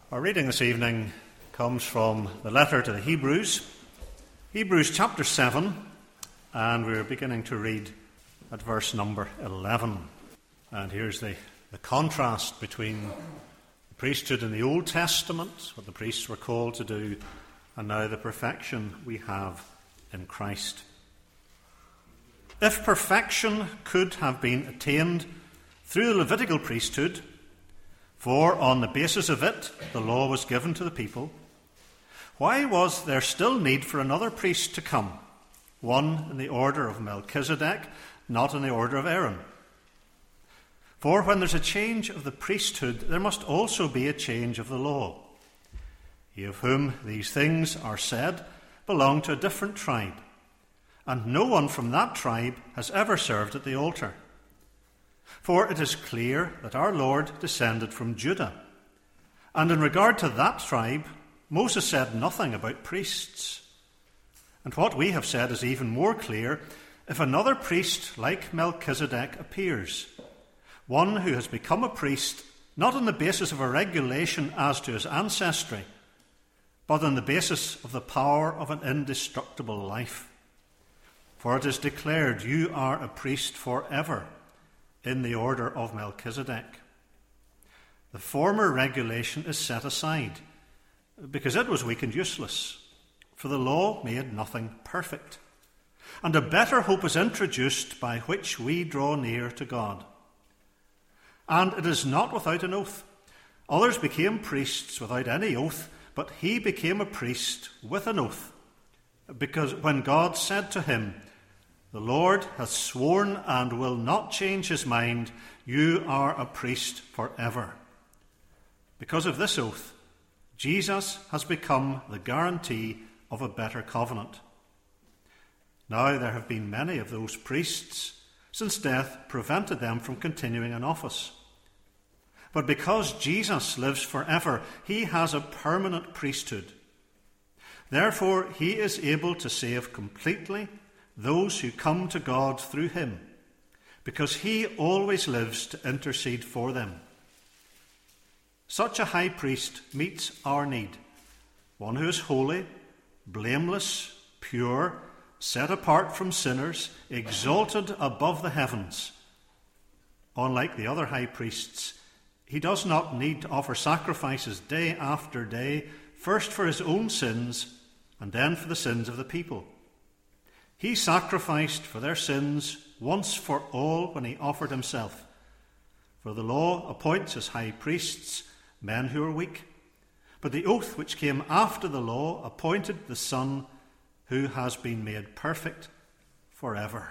Our reading this evening comes from the letter to the Hebrews, Hebrews chapter 7, and we're beginning to read at verse number 11. And here's the contrast between the priesthood in the Old Testament, what the priests were called to do, and now the perfection we have in Christ. If perfection could have been attained through the Levitical priesthood, for on the basis of it the law was given to the people, why was there still need for another priest to come, one in the order of Melchizedek, not in the order of Aaron? For when there's a change of the priesthood, there must also be a change of the law. He of whom these things are said belonged to a different tribe, and no one from that tribe has ever served at the altar. For it is clear that our Lord descended from Judah, and in regard to that tribe, Moses said nothing about priests. And what we have said is even more clear: if another priest like Melchizedek appears, one who has become a priest not on the basis of a regulation as to his ancestry, but on the basis of the power of an indestructible life. For it is declared, you are a priest forever, in the order of Melchizedek. The former regulation is set aside, because it was weak and useless, for the law made nothing perfect. And a better hope is introduced by which we draw near to God. And it is not without an oath. Others became priests without any oath, but he became a priest with an oath, because when God said to him, the Lord hath sworn and will not change his mind, you are a priest forever. Because of this oath, Jesus has become the guarantee of a better covenant. Now there have been many of those priests, since death prevented them from continuing in office. But because Jesus lives forever, he has a permanent priesthood. Therefore, he is able to save completely those who come to God through him, because he always lives to intercede for them. Such a high priest meets our need, one who is holy, blameless, pure, set apart from sinners, exalted above the heavens. Unlike the other high priests, he does not need to offer sacrifices day after day, first for his own sins and then for the sins of the people. He sacrificed for their sins once for all when he offered himself. For the law appoints as high priests men who are weak, but the oath which came after the law appointed the Son who has been made perfect forever.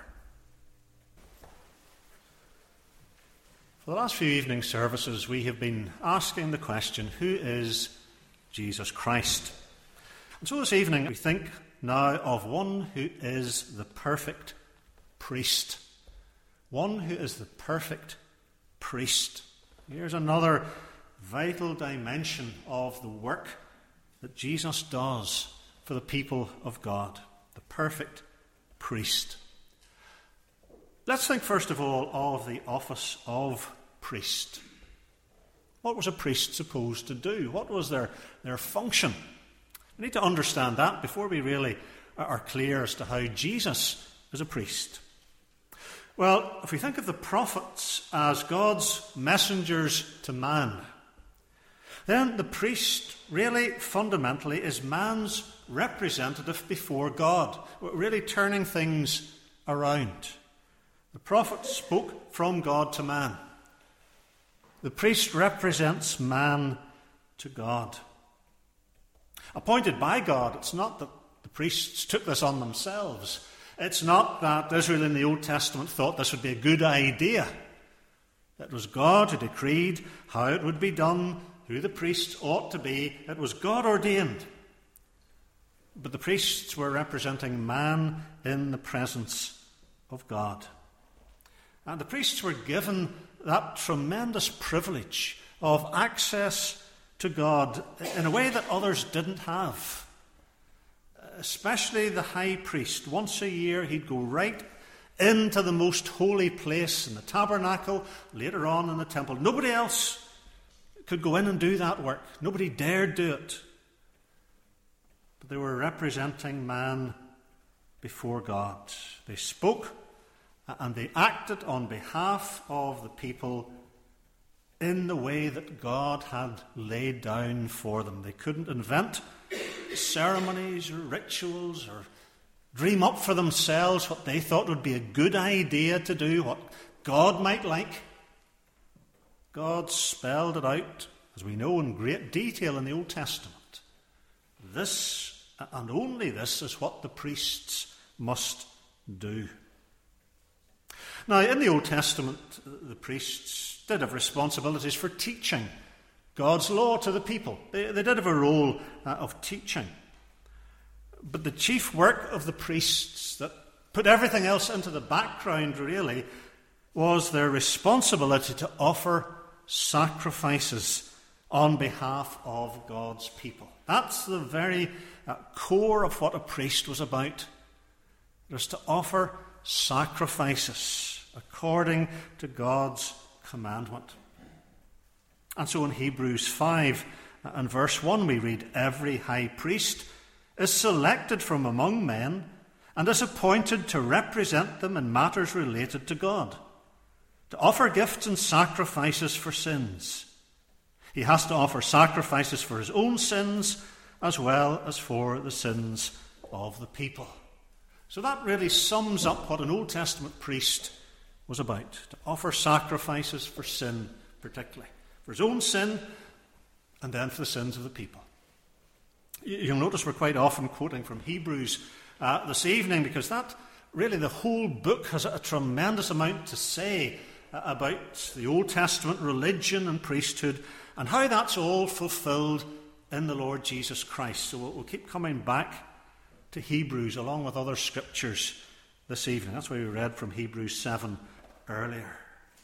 For the last few evening services, we have been asking the question, who is Jesus Christ? And so this evening we think now of one who is the perfect priest. One who is the perfect priest. Here's another vital dimension of the work that Jesus does for the people of God. The perfect priest. Let's think first of all of the office of priest. What was a priest supposed to do? What was their function? We need to understand that before we really are clear as to how Jesus is a priest. Well, if we think of the prophets as God's messengers to man, then the priest really fundamentally is man's representative before God, really turning things around. The prophet spoke from God to man. The priest represents man to God. Appointed by God, it's not that the priests took this on themselves. It's not that Israel in the Old Testament thought this would be a good idea. It was God who decreed how it would be done, who the priests ought to be. It was God ordained. But the priests were representing man in the presence of God. And the priests were given that tremendous privilege of access to God in a way that others didn't have. Especially the high priest. Once a year he'd go right into the most holy place in the tabernacle, later on in the temple. Nobody else could go in and do that work. Nobody dared do it. But they were representing man before God. They spoke and they acted on behalf of the people in the way that God had laid down for them. They couldn't invent ceremonies or rituals or dream up for themselves what they thought would be a good idea to do, what God might like. God spelled it out, as we know, in great detail in the Old Testament. This, and only this, is what the priests must do. Now, in the Old Testament, the priests did have responsibilities for teaching God's law to the people. They did have a role of teaching. But the chief work of the priests, that put everything else into the background really, was their responsibility to offer sacrifices on behalf of God's people. That's the very core of what a priest was about. It was to offer sacrifices according to God's commandment. And so in Hebrews 5 and verse 1 we read, "Every high priest is selected from among men and is appointed to represent them in matters related to God, to offer gifts and sacrifices for sins. He has to offer sacrifices for his own sins as well as for the sins of the people." So that really sums up what an Old Testament priest was about, to offer sacrifices for sin particularly, for his own sin and then for the sins of the people. You'll notice we're quite often quoting from Hebrews this evening, because that really, the whole book has a tremendous amount to say about the Old Testament religion and priesthood and how that's all fulfilled in the Lord Jesus Christ. So we'll keep coming back to Hebrews along with other scriptures this evening. That's why we read from Hebrews 7 earlier.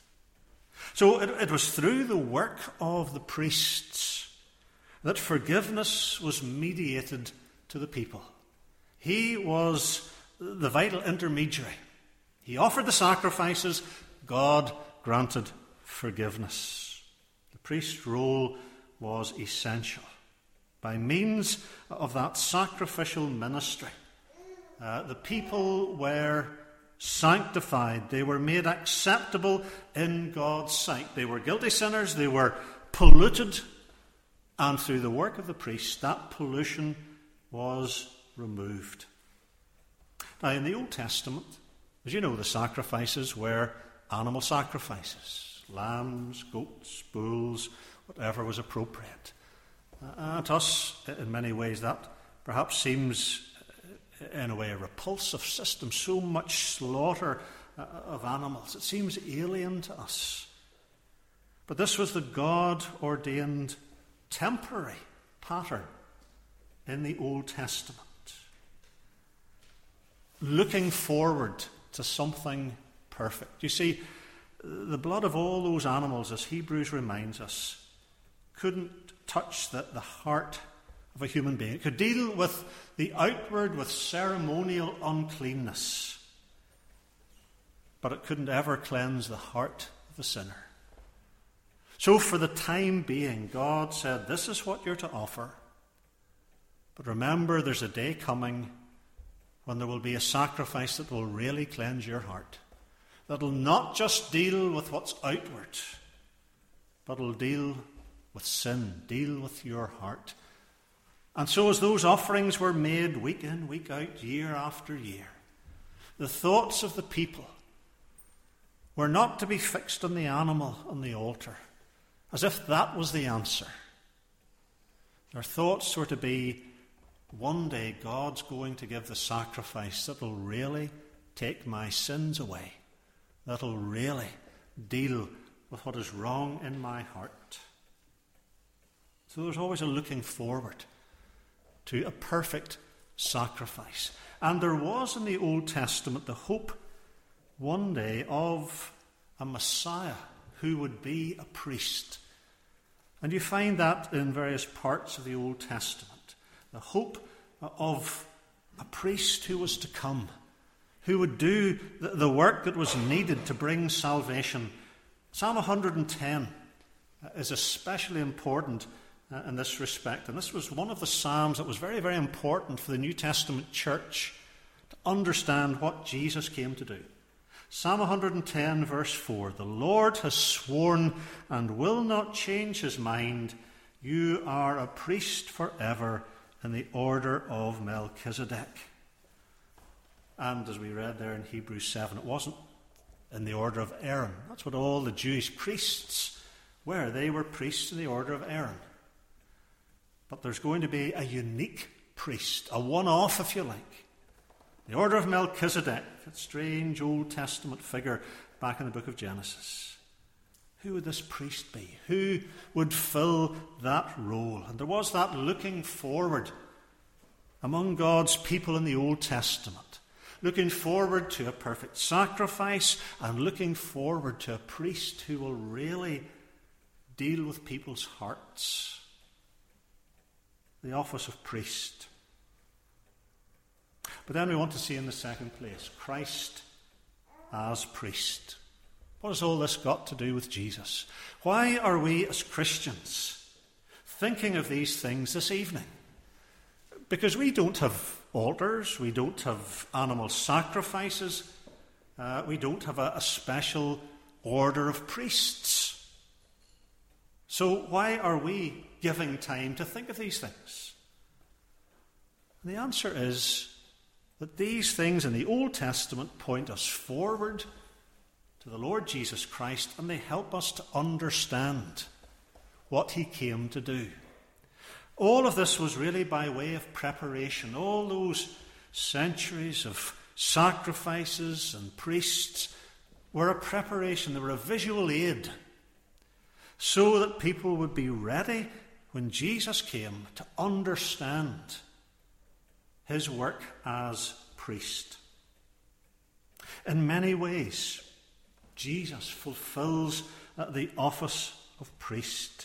So it was through the work of the priests that forgiveness was mediated to the people. He was the vital intermediary. He offered the sacrifices. God granted forgiveness. The priest's role was essential. By means of that sacrificial ministry, the people were sanctified. They were made acceptable in God's sight. They were guilty sinners. They were polluted. And through the work of the priest, that pollution was removed. Now, in the Old Testament, as you know, the sacrifices were animal sacrifices. Lambs, goats, bulls, whatever was appropriate. To us, in many ways, that perhaps seems, in a way, a repulsive system. So much slaughter of animals. It seems alien to us. But this was the God-ordained temporary pattern in the Old Testament, looking forward to something perfect. You see, the blood of all those animals, as Hebrews reminds us, couldn't touch the heart of a human being. It could deal with the outward, with ceremonial uncleanness, but it couldn't ever cleanse the heart of the sinner. So for the time being, God said, this is what you're to offer. But remember, there's a day coming when there will be a sacrifice that will really cleanse your heart. That will not just deal with what's outward, but will deal with sin, deal with your heart. And so as those offerings were made week in, week out, year after year, the thoughts of the people were not to be fixed on the animal on the altar, as if that was the answer. Their thoughts were to be, one day God's going to give the sacrifice that will really take my sins away, that will really deal with what is wrong in my heart. So there's always a looking forward to a perfect sacrifice. And there was in the Old Testament the hope one day of a Messiah who would be a priest. And you find that in various parts of the Old Testament. The hope of a priest who was to come, who would do the work that was needed to bring salvation. Psalm 110 is especially important in this respect. And this was one of the Psalms that was very, very important for the New Testament church to understand what Jesus came to do. Psalm 110, verse 4, "The Lord has sworn and will not change his mind. You are a priest forever in the order of Melchizedek." And as we read there in Hebrews 7, it wasn't in the order of Aaron. That's what all the Jewish priests were. They were priests in the order of Aaron. But there's going to be a unique priest, a one-off, if you like. The order of Melchizedek, that strange Old Testament figure back in the book of Genesis. Who would this priest be? Who would fill that role? And there was that looking forward among God's people in the Old Testament, looking forward to a perfect sacrifice and looking forward to a priest who will really deal with people's hearts. The office of priest. But then we want to see in the second place, Christ as priest. What has all this got to do with Jesus? Why are we as Christians thinking of these things this evening? Because we don't have altars, we don't have animal sacrifices, we don't have a special order of priests. So why are we giving time to think of these things? And the answer is that these things in the Old Testament point us forward to the Lord Jesus Christ, and they help us to understand what he came to do. All of this was really by way of preparation. All those centuries of sacrifices and priests were a preparation. They were a visual aid so that people would be ready when Jesus came to understand his work as priest. In many ways, Jesus fulfills the office of priest.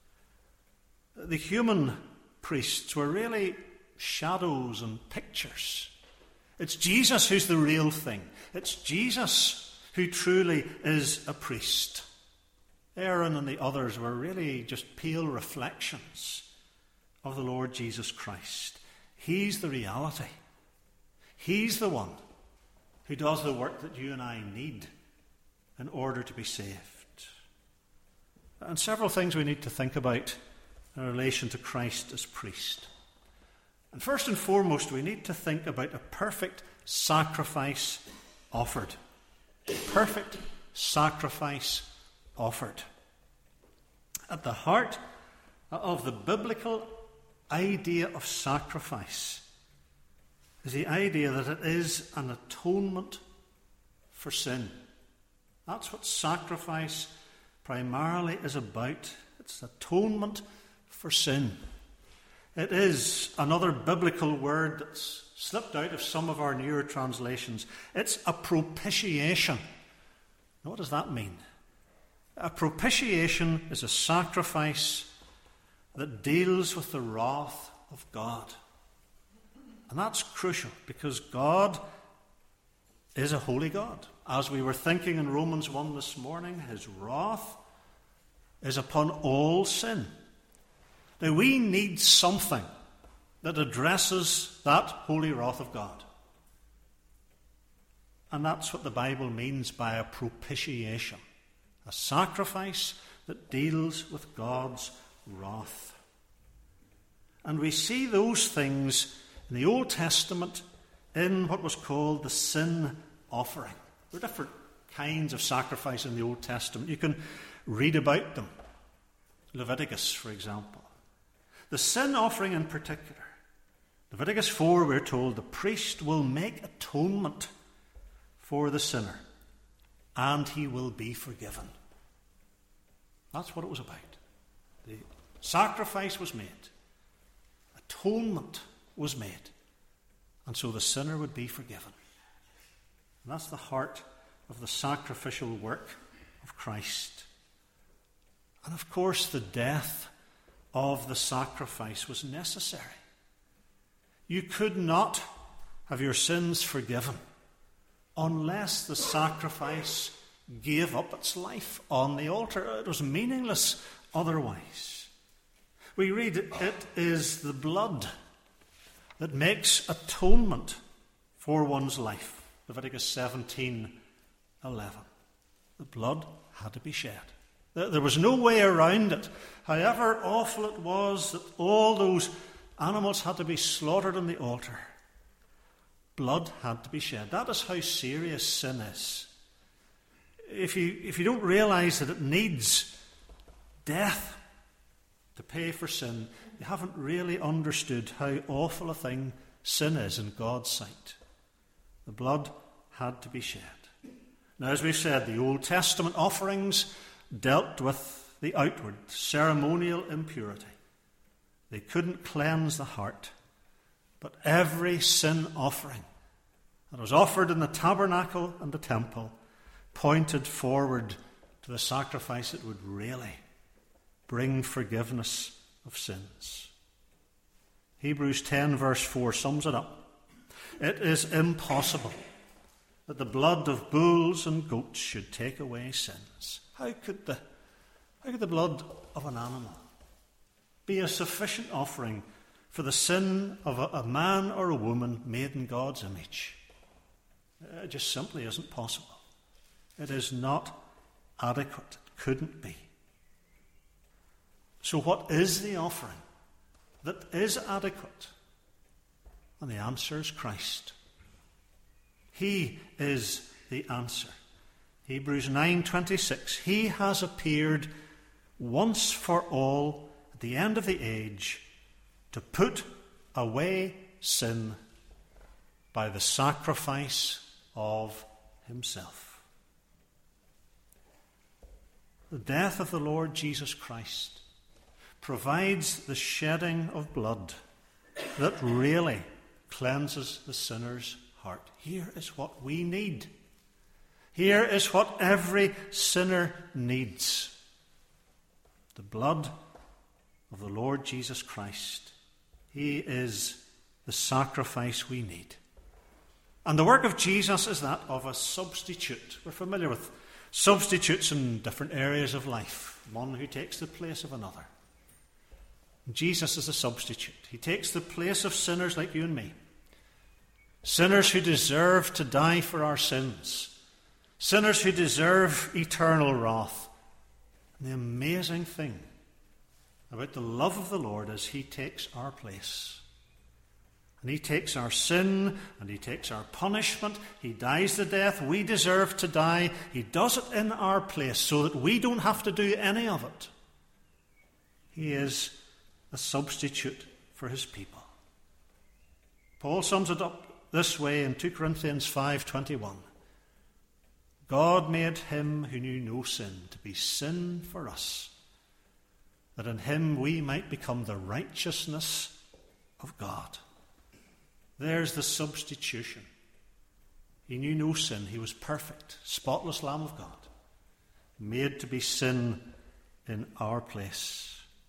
The human priests were really shadows and pictures. It's Jesus who's the real thing. It's Jesus who truly is a priest. Aaron and the others were really just pale reflections of the Lord Jesus Christ. He's the reality. He's the one who does the work that you and I need in order to be saved. And several things we need to think about in relation to Christ as priest. And first and foremost, we need to think about a perfect sacrifice offered. A perfect sacrifice offered. At the heart of the biblical idea of sacrifice is the idea that it is an atonement for sin. That's what sacrifice primarily is about. It's atonement for sin. It is another biblical word that's slipped out of some of our newer translations. It's a propitiation. Now, what does that mean? A propitiation is a sacrifice that deals with the wrath of God. And that's crucial because God is a holy God. As we were thinking in Romans 1 this morning, his wrath is upon all sin. Now, we need something that addresses that holy wrath of God. And that's what the Bible means by a propitiation. A sacrifice that deals with God's wrath. And we see those things in the Old Testament in what was called the sin offering. There are different kinds of sacrifice in the Old Testament. You can read about them. Leviticus, for example. The sin offering in particular. Leviticus 4, we're told the priest will make atonement for the sinner and he will be forgiven. That's what it was about. The sacrifice was made. Atonement was made. And so the sinner would be forgiven. And that's the heart of the sacrificial work of Christ. And of course, the death of the sacrifice was necessary. You could not have your sins forgiven unless the sacrifice gave up its life on the altar. It was meaningless otherwise. We read it is the blood that makes atonement for one's life. Leviticus 17:11. The blood had to be shed. There was no way around it. However awful it was that all those animals had to be slaughtered on the altar, blood had to be shed. That is how serious sin is. If you don't realize that it needs death to pay for sin, you haven't really understood how awful a thing sin is in God's sight. The blood had to be shed. Now, as we've said, the Old Testament offerings dealt with the outward ceremonial impurity. They couldn't cleanse the heart. But every sin offering that was offered in the tabernacle and the temple pointed forward to the sacrifice that would really bring forgiveness of sins. Hebrews 10 verse 4 sums it up. It is impossible that the blood of bulls and goats should take away sins. How could the blood of an animal be a sufficient offering for the sin of a man or a woman made in God's image? It just simply isn't possible. It is not adequate. It couldn't be. So what is the offering that is adequate? And the answer is Christ. He is the answer. Hebrews 9:26. He has appeared once for all at the end of the age to put away sin by the sacrifice of himself. The death of the Lord Jesus Christ provides the shedding of blood that really cleanses the sinner's heart. Here is what we need. Here is what every sinner needs. The blood of the Lord Jesus Christ. He is the sacrifice we need. And the work of Jesus is that of a substitute. We're familiar with substitutes in different areas of life. One who takes the place of another. Jesus is a substitute. He takes the place of sinners like you and me. Sinners who deserve to die for our sins. Sinners who deserve eternal wrath. And the amazing thing about the love of the Lord is he takes our place. And he takes our sin and he takes our punishment. He dies the death we deserve to die. He does it in our place so that we don't have to do any of it. He is a substitute for his people. Paul sums it up this way in 2 Corinthians 5:21. God made him who knew no sin to be sin for us, that in him we might become the righteousness of God. There's the substitution. He knew no sin. He was perfect, spotless Lamb of God, made to be sin in our place.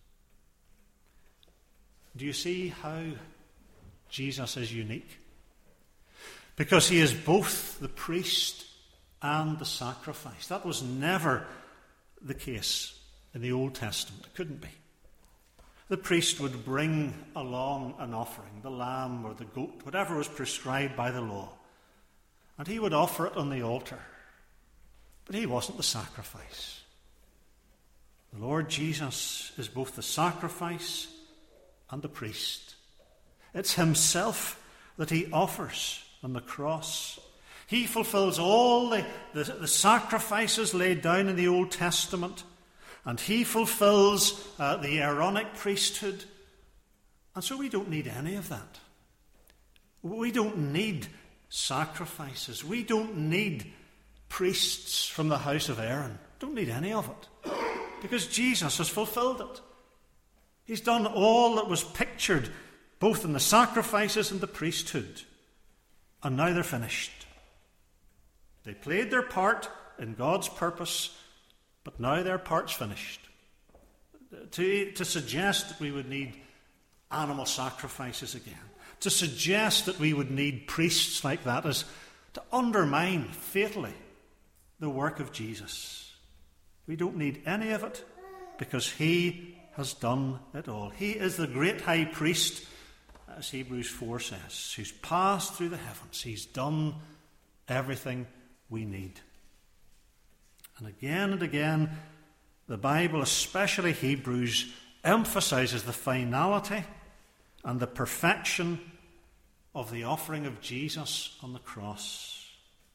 Do you see how Jesus is unique? Because he is both the priest and the sacrifice. That was never the case in the Old Testament. It couldn't be. The priest would bring along an offering, the lamb or the goat, whatever was prescribed by the law, and he would offer it on the altar. But he wasn't the sacrifice. The Lord Jesus is both the sacrifice and the priest. It's himself that he offers on the cross. He fulfills all the sacrifices laid down in the Old Testament, and he fulfills the Aaronic priesthood. And so we don't need any of that. We don't need sacrifices. We don't need priests from the house of Aaron. Don't need any of it. Because Jesus has fulfilled it. He's done all that was pictured, both in the sacrifices and the priesthood. And now they're finished. They played their part in God's purpose, but now their part's finished. To suggest that we would need animal sacrifices again, to suggest that we would need priests like that, is to undermine fatally the work of Jesus. We don't need any of it. because he has done it all. He is the great high priest, as Hebrews 4 says, who's passed through the heavens. He's done everything we need. And again, the Bible, especially Hebrews, emphasizes the finality and the perfection of the offering of Jesus on the cross.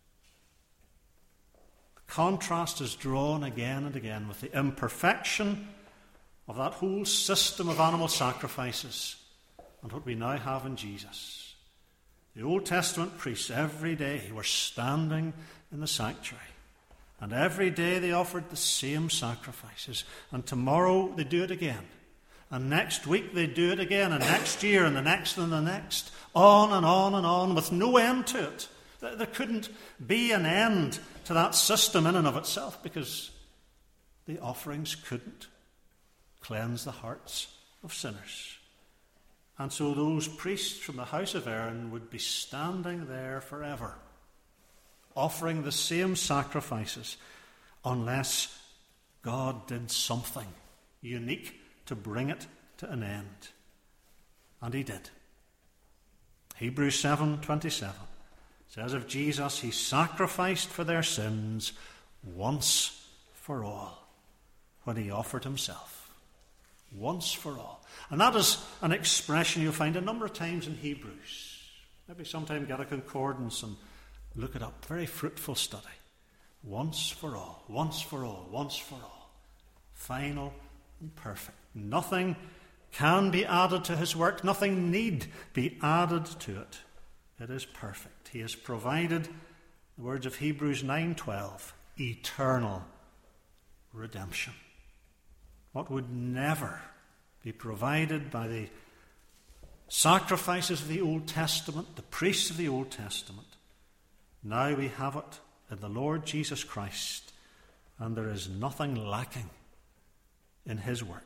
The contrast is drawn again and again with the imperfection of that whole system of animal sacrifices and what we now have in Jesus. The Old Testament priests every day were standing in the sanctuary, and every day they offered the same sacrifices, and tomorrow they do it again, and next week they do it again, and next year and the next and the next, on and on and on, with no end to it. There couldn't be an end to that system in and of itself, because the offerings couldn't cleanse the hearts of sinners. And so those priests from the house of Aaron would be standing there forever, offering the same sacrifices, unless God did something unique to bring it to an end. And he did. Hebrews 7:27 says of Jesus, he sacrificed for their sins once for all, when he offered himself. Once for all. And that is an expression you'll find a number of times in Hebrews. Maybe sometime get a concordance and look it up. Very fruitful study. Once for all, once for all, once for all. Final and perfect. Nothing can be added to his work. Nothing need be added to it. It is perfect. He has provided, the words of Hebrews 9:12, eternal redemption. What would never be provided by the sacrifices of the Old Testament, the priests of the Old Testament. Now we have it in the Lord Jesus Christ, and there is nothing lacking in his work.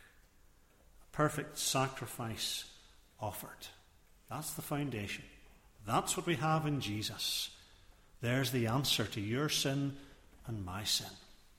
A perfect sacrifice offered. That's the foundation. That's what we have in Jesus. There's the answer to your sin and my sin.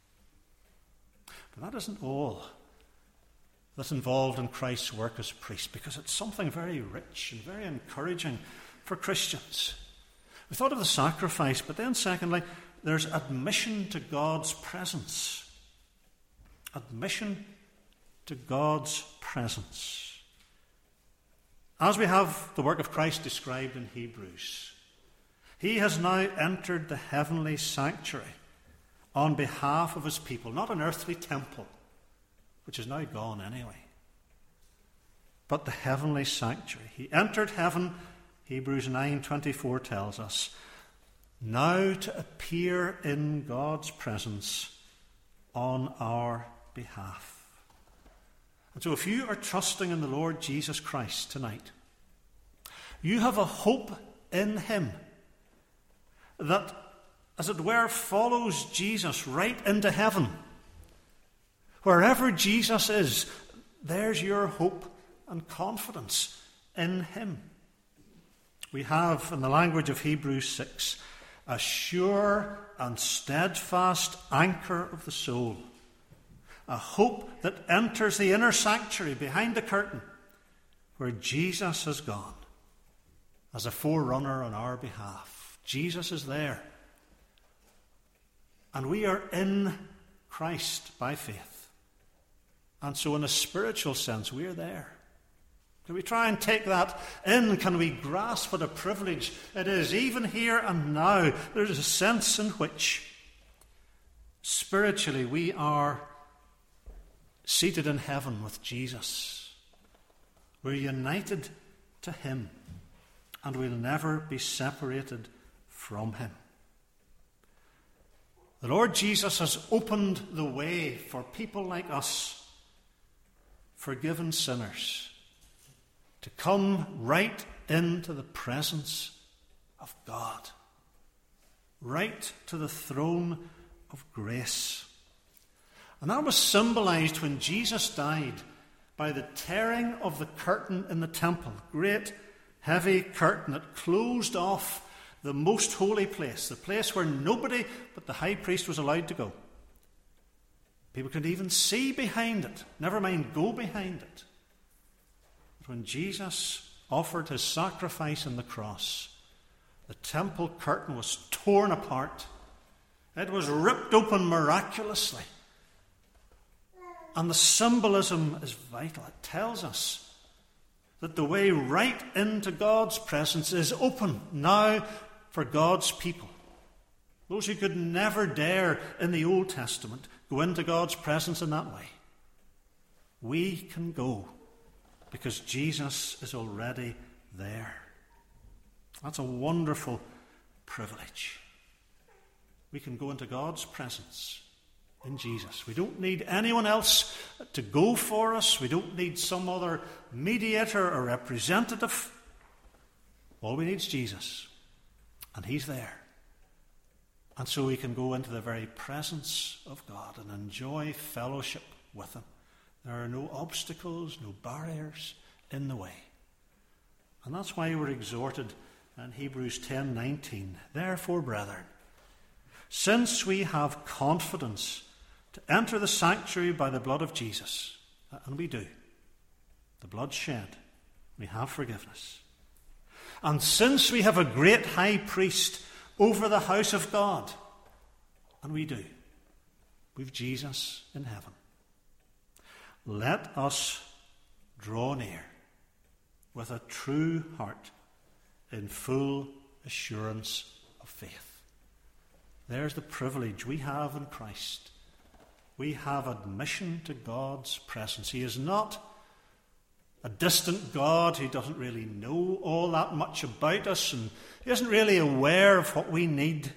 But that isn't all that's involved in Christ's work as priest, because it's something very rich and very encouraging for Christians. We thought of the sacrifice, but then secondly, there's admission to God's presence. Admission to God's presence. As we have the work of Christ described in Hebrews, he has now entered the heavenly sanctuary on behalf of his people, not an earthly temple, which is now gone anyway, but the heavenly sanctuary. He entered heaven, Hebrews 9:24 tells us, now to appear in God's presence on our behalf. And so if you are trusting in the Lord Jesus Christ tonight, you have a hope in him that, as it were, follows Jesus right into heaven. Wherever Jesus is, there's your hope and confidence in him. We have, in the language of Hebrews 6, a sure and steadfast anchor of the soul, a hope that enters the inner sanctuary behind the curtain, where Jesus has gone as a forerunner on our behalf. Jesus is there. And we are in Christ by faith. And so in a spiritual sense, we are there. Can we try and take that in? Can we grasp what a privilege it is? Even here and now, there's a sense in which spiritually we are seated in heaven with Jesus. We're united to him, and we'll never be separated from him. The Lord Jesus has opened the way for people like us, forgiven sinners, to come right into the presence of God, right to the throne of grace. And that was symbolized when Jesus died by the tearing of the curtain in the temple, great heavy curtain that closed off the most holy place, the place where nobody but the high priest was allowed to go. People couldn't even see behind it, never mind go behind it. But when Jesus offered his sacrifice on the cross, the temple curtain was torn apart. It was ripped open miraculously. And the symbolism is vital. It tells us that the way right into God's presence is open now for God's people. Those who could never dare in the Old Testament go into God's presence in that way. We can go because Jesus is already there. That's a wonderful privilege. We can go into God's presence in Jesus. We don't need anyone else to go for us. We don't need some other mediator or representative. All we need is Jesus, and he's there. And so we can go into the very presence of God and enjoy fellowship with him. There are no obstacles, no barriers in the way. And that's why we're exhorted in Hebrews 10:19. Therefore, brethren, since we have confidence to enter the sanctuary by the blood of Jesus, and we do, the blood shed, we have forgiveness. And since we have a great high priest over the house of God, and we do, we've Jesus in heaven. Let us draw near with a true heart in full assurance of faith. There's the privilege we have in Christ. We have admission to God's presence. He is not a distant God who doesn't really know all that much about us, and he isn't really aware of what we need.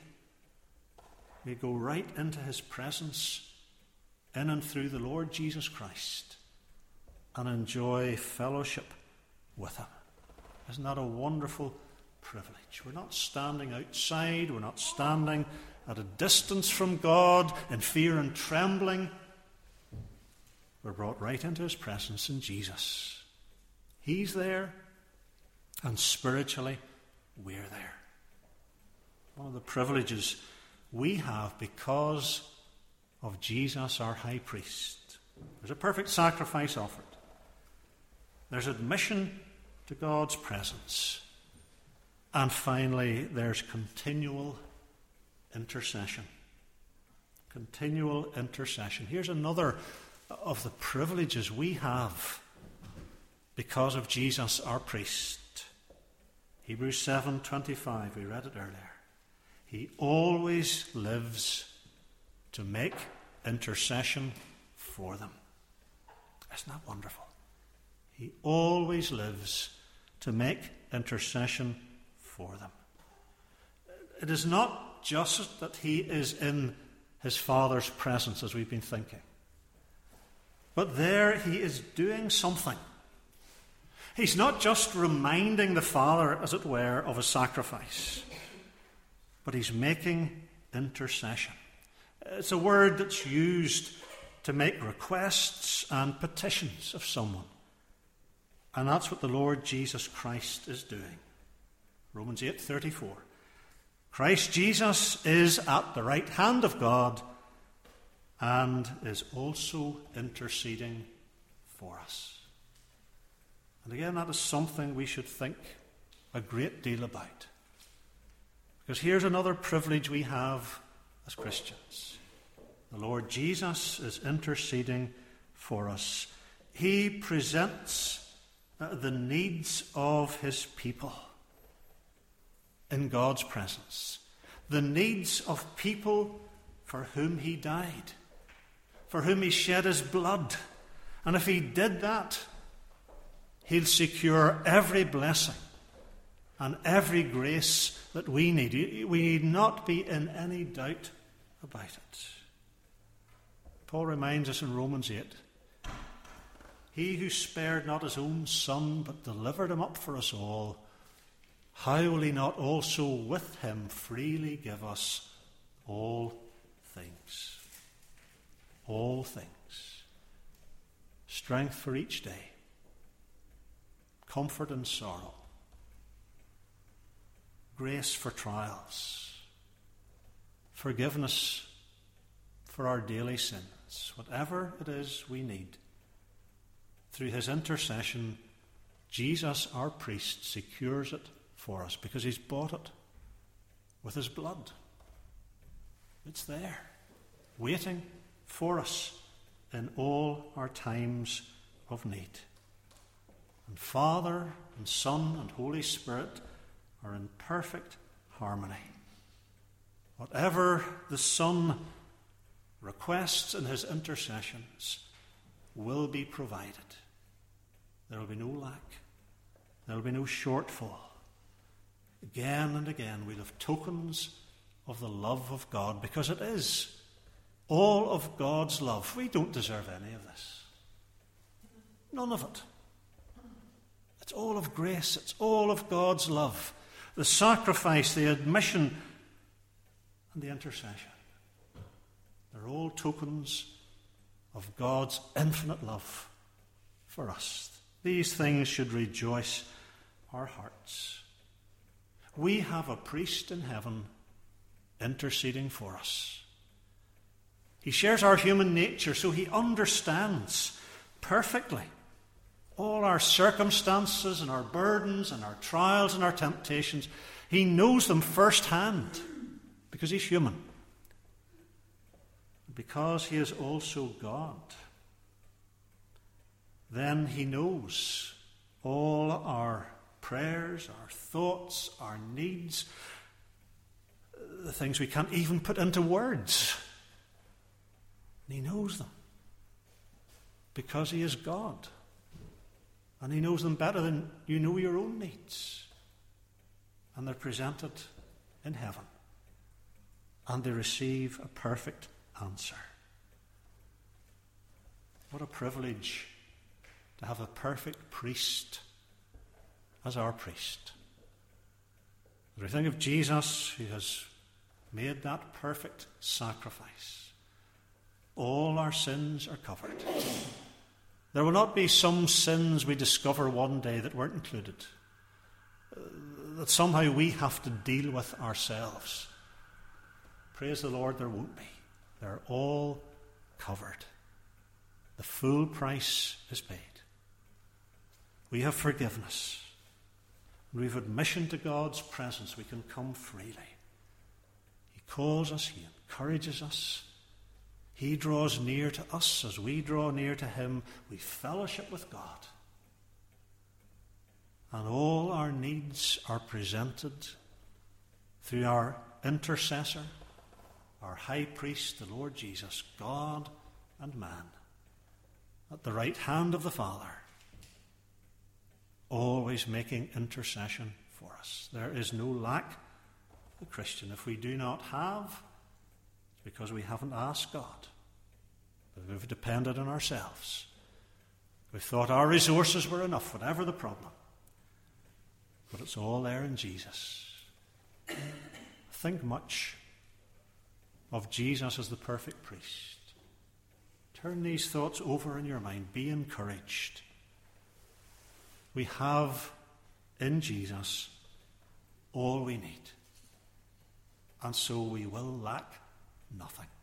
We go right into his presence in and through the Lord Jesus Christ and enjoy fellowship with him. Isn't that a wonderful privilege? We're not standing outside. We're not standing at a distance from God in fear and trembling. We're brought right into his presence in Jesus. He's there, and spiritually, we're there. One of the privileges we have because of Jesus, our high priest. There's a perfect sacrifice offered. There's admission to God's presence. And finally, there's continual intercession. Continual intercession. Here's another of the privileges we have because of Jesus, our priest. Hebrews 7:25, we read it earlier. He always lives to make intercession for them. Isn't that wonderful? He always lives to make intercession for them. It is not just that he is in his Father's presence, as we've been thinking, but there he is doing something. He's not just reminding the Father, as it were, of a sacrifice, but he's making intercession. It's a word that's used to make requests and petitions of someone. And that's what the Lord Jesus Christ is doing. Romans 8:34. Christ Jesus is at the right hand of God and is also interceding for us. And again, that is something we should think a great deal about. Because here's another privilege we have as Christians. The Lord Jesus is interceding for us. He presents the needs of his people in God's presence. The needs of people for whom he died, for whom he shed his blood. And if he did that, he'll secure every blessing and every grace that we need. We need not be in any doubt about it. Paul reminds us in Romans 8, he who spared not his own son, but delivered him up for us all, how will he not also with him freely give us all things? All things. Strength for each day. Comfort in sorrow. Grace for trials. Forgiveness for our daily sins, whatever it is we need. Through his intercession, Jesus, our priest, secures it for us because he's bought it with his blood. It's there, waiting for us in all our times of need. And Father and Son and Holy Spirit are in perfect harmony. Whatever the Son requests in his intercessions will be provided. There will be no lack. There will be no shortfall. Again and again we'll have tokens of the love of God, because it is all of God's love. We don't deserve any of this. None of it. It's all of grace. It's all of God's love. The sacrifice, the admission, and the intercession. They're all tokens of God's infinite love for us. These things should rejoice our hearts. We have a priest in heaven interceding for us. He shares our human nature, so he understands perfectly all our circumstances and our burdens and our trials and our temptations. He knows them firsthand because he's human. Because he is also God, then he knows all our prayers, our thoughts, our needs, the things we can't even put into words. And he knows them because he is God. And he knows them better than you know your own needs. And they're presented in heaven. And they receive a perfect answer. What a privilege to have a perfect priest as our priest. As we think of Jesus, who has made that perfect sacrifice, all our sins are covered. There will not be some sins we discover one day that weren't included, that somehow we have to deal with ourselves. Praise the Lord, there won't be. They're all covered. The full price is paid. We have forgiveness. We have admission to God's presence. We can come freely. He calls us. He encourages us. He draws near to us as we draw near to him. We fellowship with God. And all our needs are presented through our intercessor, our high priest, the Lord Jesus, God and man, at the right hand of the Father, always making intercession for us. There is no lack, the Christian. If we do not have, it's because we haven't asked God. But we've depended on ourselves. We've thought our resources were enough, whatever the problem. But it's all there in Jesus. Think much of Jesus as the perfect priest. Turn these thoughts over in your mind. Be encouraged. We have in Jesus all we need. And so we will lack nothing.